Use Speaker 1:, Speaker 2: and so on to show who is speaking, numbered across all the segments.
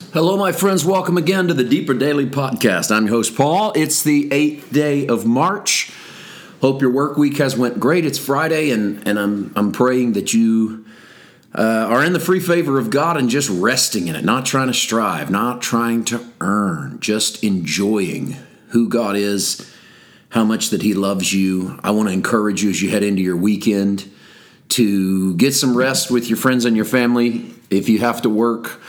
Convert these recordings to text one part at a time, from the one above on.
Speaker 1: Hello, my friends. Welcome again to the Deeper Daily Podcast. I'm your host, Paul. It's the 8th day of March. Hope your work week has went great. It's Friday, and I'm praying that you are in the free favor of God and just resting in it, not trying to strive, not trying to earn, just enjoying who God is, how much that He loves you. I want to encourage you as you head into your weekend to get some rest with your friends and your family. If you have to work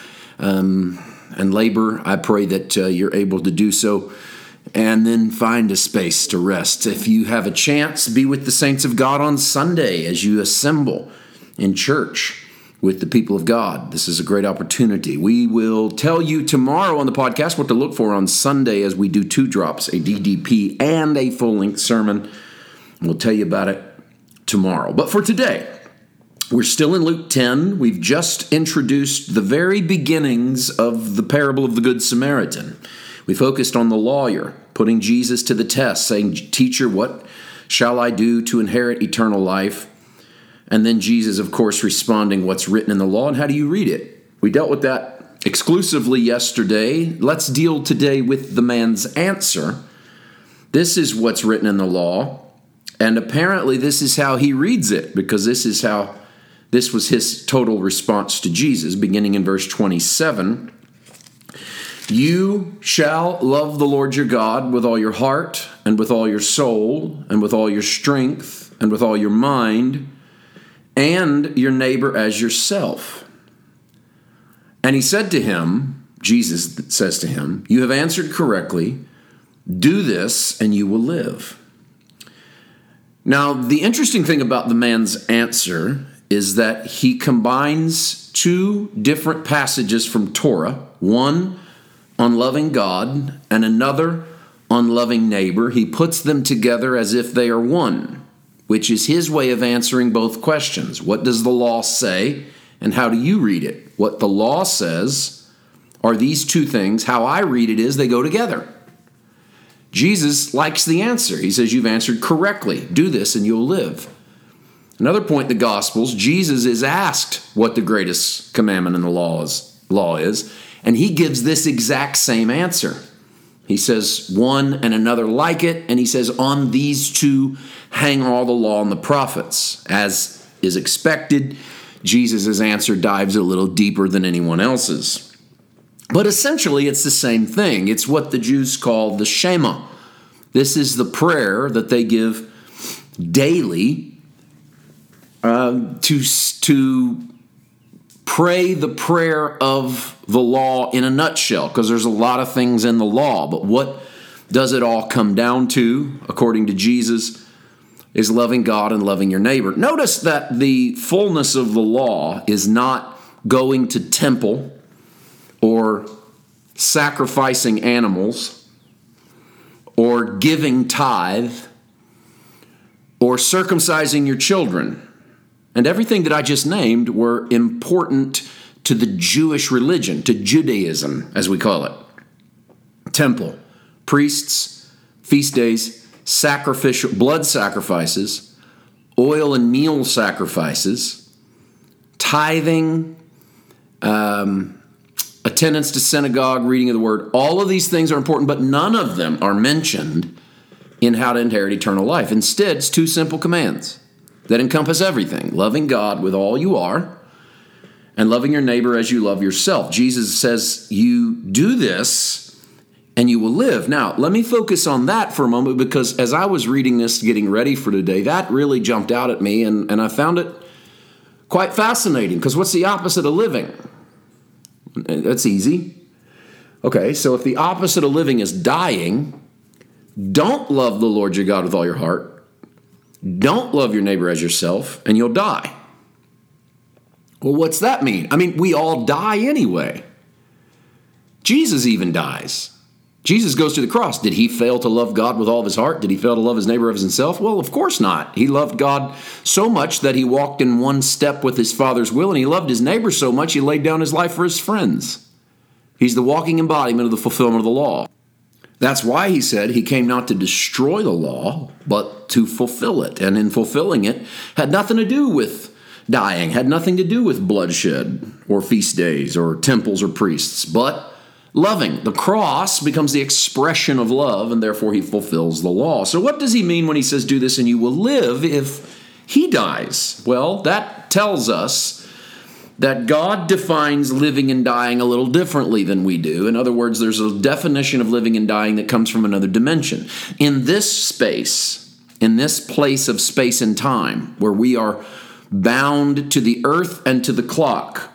Speaker 1: and labor, I pray that you're able to do so, and then find a space to rest. If you have a chance, be with the saints of God on Sunday as you assemble in church with the people of God. This is a great opportunity. We will tell you tomorrow on the podcast what to look for on Sunday as we do 2 drops, a DDP and a full-length sermon. We'll tell you about it tomorrow. But for today, we're still in Luke 10. We've just introduced the very beginnings of the parable of the Good Samaritan. We focused on the lawyer, putting Jesus to the test, saying, "Teacher, what shall I do to inherit eternal life?" And then Jesus, of course, responding, "What's written in the law, and how do you read it?" We dealt with that exclusively yesterday. Let's deal today with the man's answer. This is what's written in the law, and apparently this is how he reads it, because this was his total response to Jesus, beginning in verse 27. "You shall love the Lord your God with all your heart, and with all your soul, and with all your strength, and with all your mind, and your neighbor as yourself." And he said to him, Jesus says to him, "You have answered correctly. Do this, and you will live." Now, the interesting thing about the man's answer is that he combines 2 different passages from Torah, one on loving God and another on loving neighbor. He puts them together as if they are one, which is his way of answering both questions. What does the law say, and how do you read it? What the law says are these 2 things. How I read it is they go together. Jesus likes the answer. He says, "You've answered correctly. Do this and you'll live." Another point in the Gospels, Jesus is asked what the greatest commandment in the law is, and he gives this exact same answer. He says one and another like it, and he says on these 2 hang all the law and the prophets. As is expected, Jesus' answer dives a little deeper than anyone else's. But essentially it's the same thing. It's what the Jews call the Shema. This is the prayer that they give daily to pray the prayer of the law in a nutshell, because there's a lot of things in the law. But what does it all come down to, according to Jesus, is loving God and loving your neighbor. Notice that the fullness of the law is not going to temple or sacrificing animals or giving tithe or circumcising your children. And everything that I just named were important to the Jewish religion, to Judaism, as we call it. Temple, priests, feast days, sacrificial blood sacrifices, oil and meal sacrifices, tithing, attendance to synagogue, reading of the word. All of these things are important, but none of them are mentioned in how to inherit eternal life. Instead, it's 2 simple commands that encompass everything: loving God with all you are and loving your neighbor as you love yourself. Jesus says, you do this and you will live. Now, let me focus on that for a moment, because as I was reading this, getting ready for today, that really jumped out at me, and I found it quite fascinating, because what's the opposite of living? That's easy. Okay, so if the opposite of living is dying, don't love the Lord your God with all your heart, don't love your neighbor as yourself, and you'll die. Well, what's that mean? I mean, we all die anyway. Jesus even dies. Jesus goes to the cross. Did he fail to love God with all of his heart? Did he fail to love his neighbor as himself? Well, of course not. He loved God so much that he walked in one step with his Father's will, and he loved his neighbor so much he laid down his life for his friends. He's the walking embodiment of the fulfillment of the law. That's why he said he came not to destroy the law, but to fulfill it. And in fulfilling it, had nothing to do with dying, had nothing to do with bloodshed or feast days or temples or priests, but loving. The cross becomes the expression of love, and therefore he fulfills the law. So what does he mean when he says, do this and you will live if he dies? Well, that tells us that God defines living and dying a little differently than we do. In other words, there's a definition of living and dying that comes from another dimension. In this space, in this place of space and time, where we are bound to the earth and to the clock,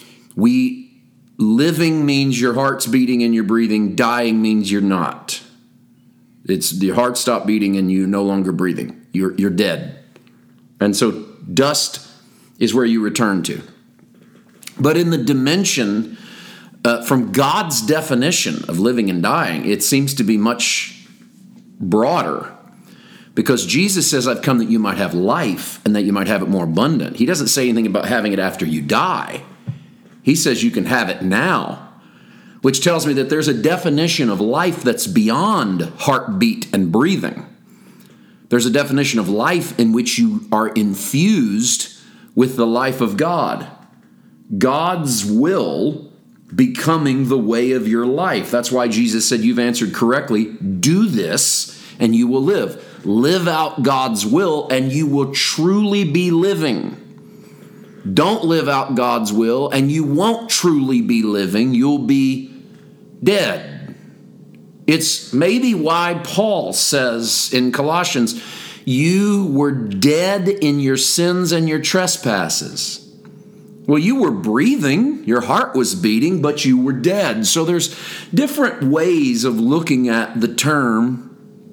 Speaker 1: living means your heart's beating and you're breathing. Dying means you're not. It's your heart stopped beating and you're no longer breathing. You're dead. And so dust is where you return to. But in the dimension, from God's definition of living and dying, it seems to be much broader. Because Jesus says, I've come that you might have life and that you might have it more abundant. He doesn't say anything about having it after you die. He says you can have it now, which tells me that there's a definition of life that's beyond heartbeat and breathing. There's a definition of life in which you are infused with the life of God. God's will becoming the way of your life. That's why Jesus said, you've answered correctly. Do this and you will live. Live out God's will and you will truly be living. Don't live out God's will and you won't truly be living. You'll be dead. It's maybe why Paul says in Colossians, you were dead in your sins and your trespasses. Well, you were breathing, your heart was beating, but you were dead. So there's different ways of looking at the term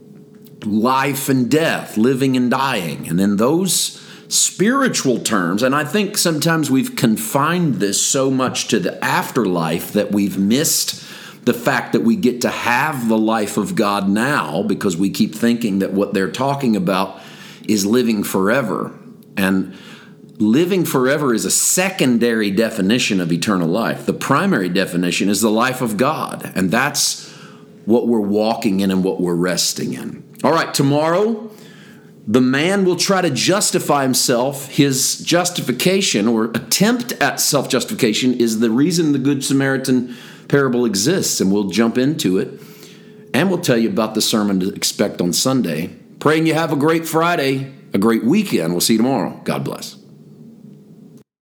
Speaker 1: life and death, living and dying. And then those spiritual terms, and I think sometimes we've confined this so much to the afterlife that we've missed the fact that we get to have the life of God now, because we keep thinking that what they're talking about is living forever. And living forever is a secondary definition of eternal life. The primary definition is the life of God, and that's what we're walking in and what we're resting in. All right, tomorrow, the man will try to justify himself. His justification or attempt at self-justification is the reason the Good Samaritan parable exists, and we'll jump into it, and we'll tell you about the sermon to expect on Sunday. Praying you have a great Friday, a great weekend. We'll see you tomorrow. God bless.